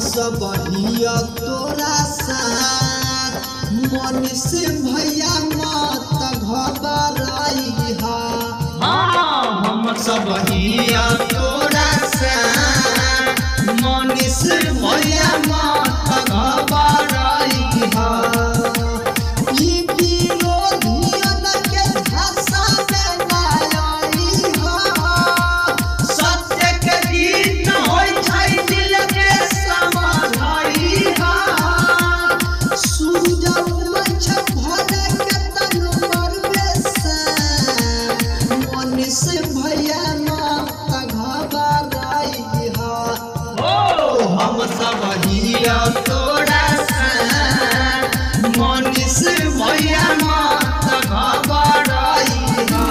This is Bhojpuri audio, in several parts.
सब हिया तोरा साथ मन से भैया मत घबराई हा। हम सब हिया तोरा साथ मन से भैया मत घबराई हा। हम सब हिया तोरा साथ मन से भैया मत घबराई हा।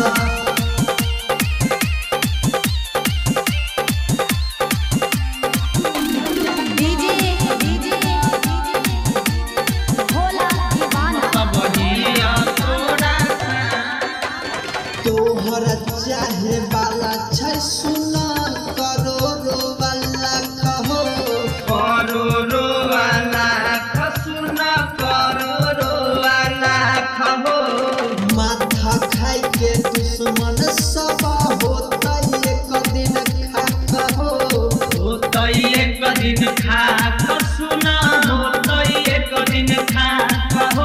तोहर चाहे वाला छै सुना करोड़ो वाला कहो करोड़ो वाला सुना करोड़ो वाला खहो। माथा खाई के दुश्मन सब होता एक दिन खा कहो। होता एक दिन खा सुना होता एक दिन खा कहो।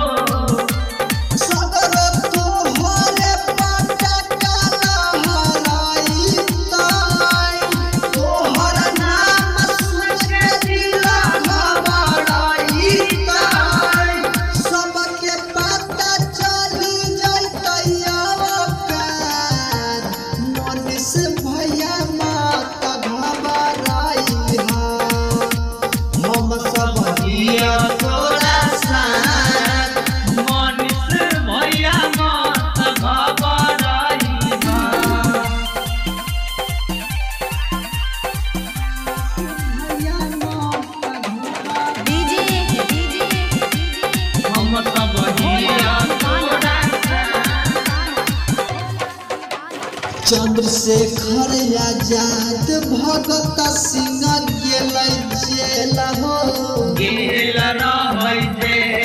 चंद्रशेखर आजाद भगत सिंह गेल जेल हो। गेल रहै जेल